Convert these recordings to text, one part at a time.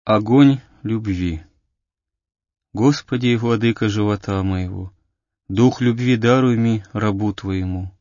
Огонь любви. Господи и владыка живота моего, дух любви даруй мне, рабу Твоему.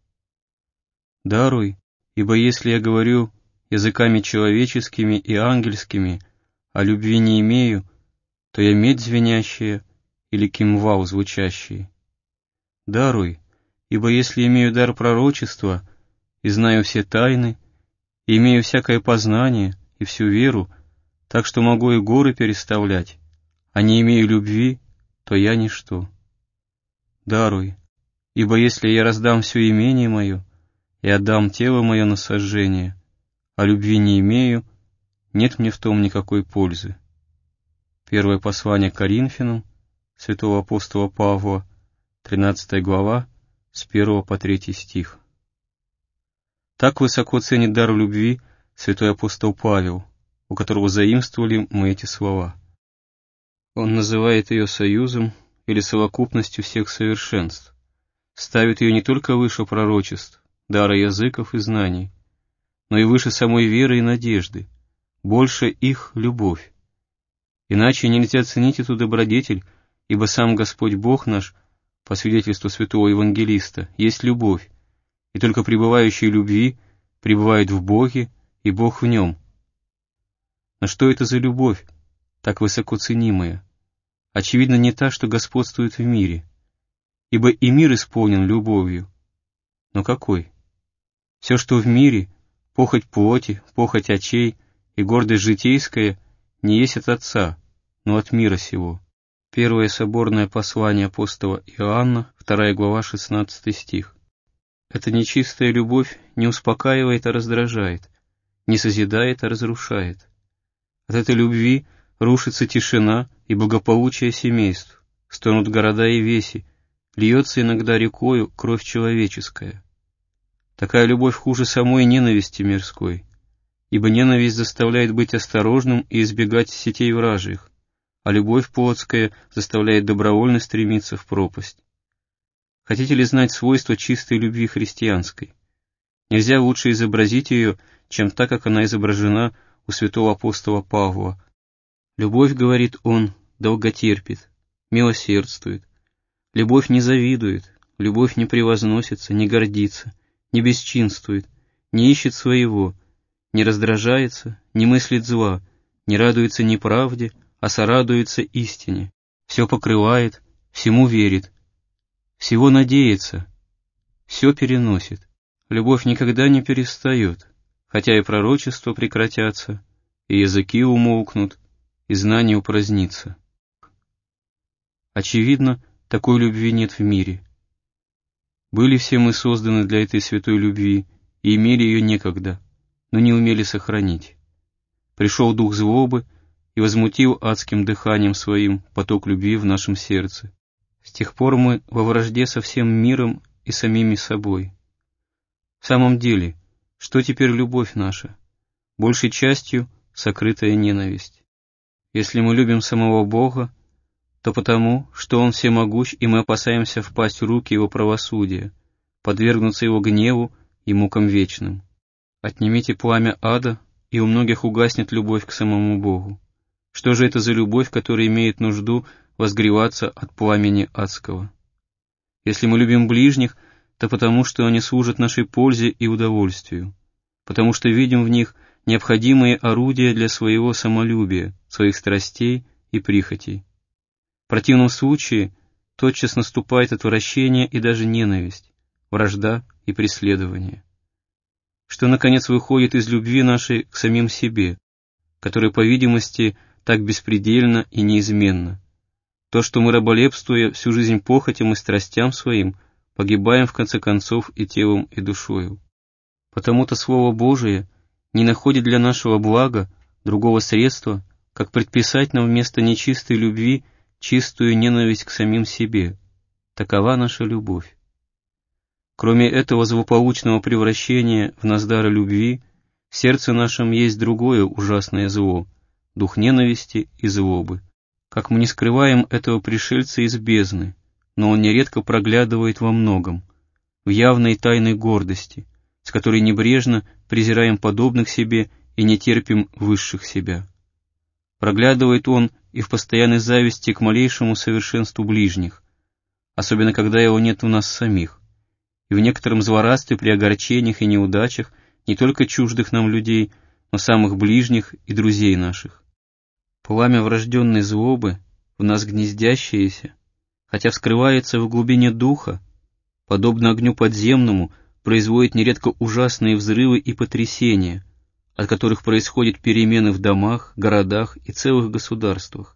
Даруй, ибо если я говорю языками человеческими и ангельскими, а любви не имею, то я медь звенящая или кимвал звучащий. Даруй, ибо если имею дар пророчества и знаю все тайны, и имею всякое познание и всю веру, так что могу и горы переставлять, а не имею любви, то я ничто. Даруй, ибо если я раздам все имение мое и отдам тело мое на сожжение, а любви не имею, нет мне в том никакой пользы. Первое послание к Коринфянам, святого апостола Павла, 13 глава, с 1 по 3 стих. Так высоко ценит дар любви святой апостол Павел, у которого заимствовали мы эти слова. Он называет ее союзом или совокупностью всех совершенств, ставит ее не только выше пророчеств, дара языков и знаний, но и выше самой веры и надежды, больше их любовь. Иначе нельзя ценить эту добродетель, ибо сам Господь Бог наш, по свидетельству святого евангелиста, есть любовь, и только пребывающий в любви пребывает в Боге, и Бог в нем. Но что это за любовь, так высоко ценимая? Очевидно, не та, что господствует в мире, ибо и мир исполнен любовью. Но какой? Все, что в мире, похоть плоти, похоть очей и гордость житейская, не есть от Отца, но от мира сего. Первое соборное послание апостола Иоанна, 2 глава, 16 стих. Эта нечистая любовь не успокаивает, а раздражает, не созидает, а разрушает. От этой любви рушится тишина и благополучие семейств, стонут города и веси, льется иногда рекою кровь человеческая. Такая любовь хуже самой ненависти мирской, ибо ненависть заставляет быть осторожным и избегать сетей вражьих, а любовь плотская заставляет добровольно стремиться в пропасть. Хотите ли знать свойства чистой любви христианской? Нельзя лучше изобразить ее, чем так, как она изображена у святого апостола Павла. Любовь, говорит он, долготерпит, милосердствует. Любовь не завидует, любовь не превозносится, не гордится, не бесчинствует, не ищет своего, не раздражается, не мыслит зла, не радуется неправде, а сорадуется истине, все покрывает, всему верит, всего надеется, все переносит. Любовь никогда не перестает, хотя и пророчества прекратятся, и языки умолкнут, и знание упразднится. Очевидно, такой любви нет в мире. Были все мы созданы для этой святой любви и имели ее некогда, но не умели сохранить. Пришел дух злобы и возмутил адским дыханием своим поток любви в нашем сердце. С тех пор мы во вражде со всем миром и самими собой. В самом деле, что теперь любовь наша? Большей частью сокрытая ненависть. Если мы любим самого Бога, то потому, что Он всемогущ, и мы опасаемся впасть в руки Его правосудия, подвергнуться Его гневу и мукам вечным. Отнимите пламя ада, и у многих угаснет любовь к самому Богу. Что же это за любовь, которая имеет нужду возгреваться от пламени адского? Если мы любим ближних, то потому, что они служат нашей пользе и удовольствию, потому что видим в них необходимые орудия для своего самолюбия, своих страстей и прихотей. В противном случае тотчас наступает отвращение и даже ненависть, вражда и преследование. Что, наконец, выходит из любви нашей к самим себе, которая, по видимости, так беспредельна и неизменна. То, что мы, раболепствуя всю жизнь похотям и страстям своим, погибаем в конце концов и телом, и душою. Потому-то Слово Божие не находит для нашего блага другого средства, как предписать нам вместо нечистой любви чистую ненависть к самим себе. Такова наша любовь. Кроме этого злополучного превращения в нас дара любви, в сердце нашем есть другое ужасное зло, дух ненависти и злобы. Как мы не скрываем этого пришельца из бездны, но он нередко проглядывает во многом, в явной тайной гордости, с которой небрежно презираем подобных себе и не терпим высших себя. Проглядывает он и в постоянной зависти к малейшему совершенству ближних, особенно когда его нет у нас самих, и в некотором злорадстве при огорчениях и неудачах не только чуждых нам людей, но самых ближних и друзей наших. Пламя врожденной злобы, в нас гнездящееся, хотя вскрывается в глубине духа, подобно огню подземному, производит нередко ужасные взрывы и потрясения, от которых происходят перемены в домах, городах и целых государствах.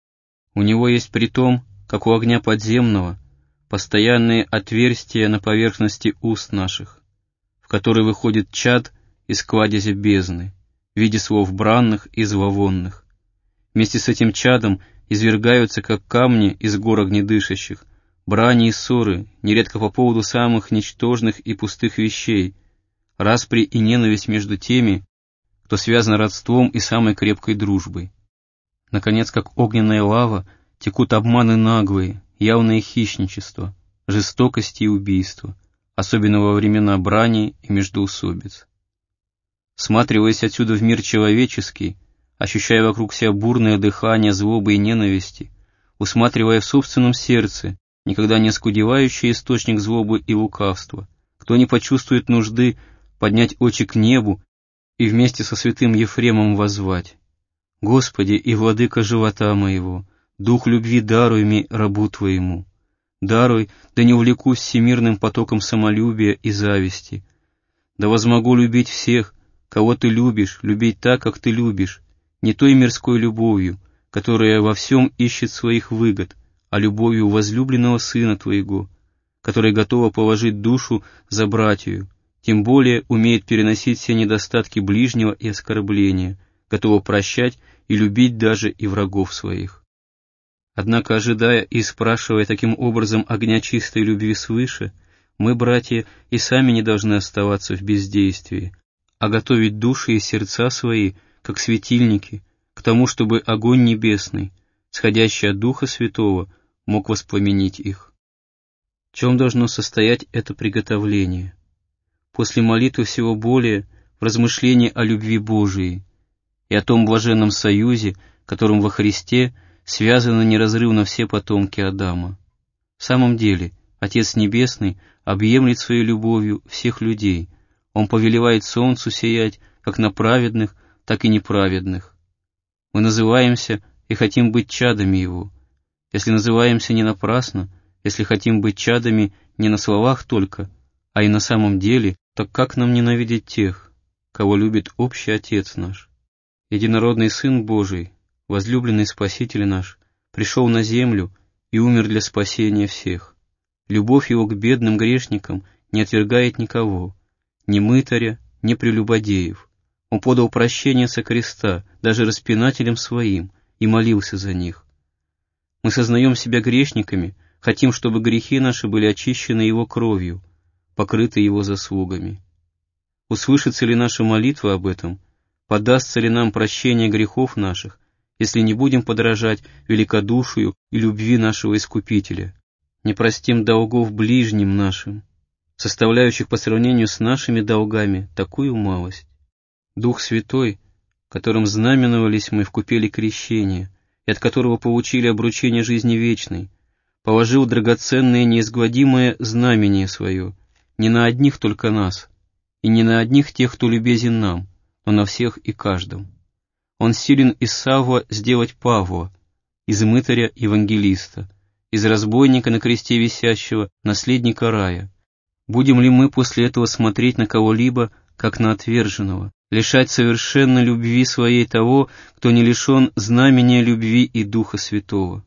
У него есть притом, как у огня подземного, постоянные отверстия на поверхности уст наших, в которые выходит чад из кладезя бездны, в виде слов бранных и зловонных. Вместе с этим чадом извергаются, как камни из гор огнедышащих, брани и ссоры, нередко по поводу самых ничтожных и пустых вещей, распри и ненависть между теми, кто связан родством и самой крепкой дружбой. Наконец, как огненная лава, текут обманы наглые, явное хищничество, жестокости и убийства, особенно во времена брани и междоусобиц. Всматриваясь отсюда в мир человеческий, ощущая вокруг себя бурное дыхание злобы и ненависти, усматривая в собственном сердце никогда не оскудевающий источник злобы и лукавства, кто не почувствует нужды поднять очи к небу и вместе со святым Ефремом воззвать: «Господи и владыка живота моего, дух любви даруй мне, рабу Твоему. Даруй, да не увлекусь всемирным потоком самолюбия и зависти. Да возмогу любить всех, кого Ты любишь, любить так, как Ты любишь, не той мирской любовью, которая во всем ищет своих выгод, а любовью возлюбленного Сына Твоего, которая готова положить душу за братью, тем более умеет переносить все недостатки ближнего и оскорбления, готова прощать и любить даже и врагов своих». Однако, ожидая и спрашивая таким образом огня чистой любви свыше, мы, братья, и сами не должны оставаться в бездействии, а готовить души и сердца свои, как светильники, к тому, чтобы огонь небесный, сходящий от Духа Святого, мог воспламенить их. В чем должно состоять это приготовление? После молитвы всего более в размышлении о любви Божией и о том блаженном союзе, которым во Христе связаны неразрывно все потомки Адама. В самом деле, Отец Небесный объемлет своей любовью всех людей. Он повелевает солнцу сиять как на праведных, так и неправедных. Мы называемся и хотим быть чадами Его. Если называемся не напрасно, если хотим быть чадами не на словах только, а и на самом деле, так как нам ненавидеть тех, кого любит общий Отец наш? Единородный Сын Божий, возлюбленный Спаситель наш, пришел на землю и умер для спасения всех. Любовь Его к бедным грешникам не отвергает никого, ни мытаря, ни прелюбодеев. Он подал прощение со креста даже распинателям своим и молился за них. Мы сознаем себя грешниками, хотим, чтобы грехи наши были очищены Его кровью, покрыты Его заслугами. Услышится ли наша молитва об этом? Подастся ли нам прощение грехов наших, если не будем подражать великодушию и любви нашего Искупителя? Не простим долгов ближним нашим, составляющих по сравнению с нашими долгами такую малость. Дух Святой, которым знаменовались мы в купели крещения и от которого получили обручение жизни вечной, положил драгоценное неизгладимое знамение свое не на одних только нас, и не на одних тех, кто любезен нам, но на всех и каждом. Он силен из Савва сделать Павла, из мытаря евангелиста, из разбойника на кресте висящего наследника рая. Будем ли мы после этого смотреть на кого-либо, как на отверженного, лишать совершенно любви своей того, кто не лишен знамения любви и Духа Святого?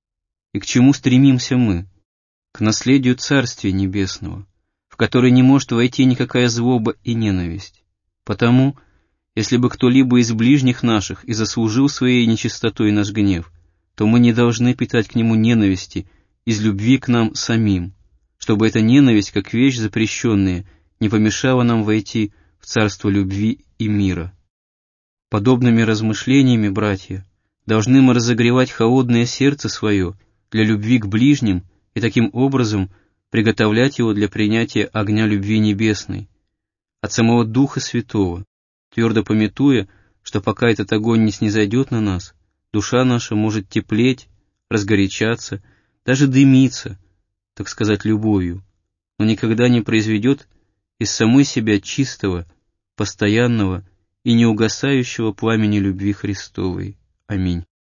И к чему стремимся мы? К наследию Царствия Небесного, в которое не может войти никакая злоба и ненависть. Потому, если бы кто-либо из ближних наших и заслужил своей нечистотой наш гнев, то мы не должны питать к нему ненависти из любви к нам самим, чтобы эта ненависть, как вещь запрещенная, не помешала нам войти в царство любви и мира. Подобными размышлениями, братья, должны мы разогревать холодное сердце свое для любви к ближним и таким образом приготовлять его для принятия огня любви небесной от самого Духа Святого, твердо памятуя, что пока этот огонь не снизойдет на нас, душа наша может теплеть, разгорячаться, даже дымиться, так сказать, любовью, но никогда не произведет из самой себя чистого, постоянного и неугасающего пламени любви Христовой. Аминь.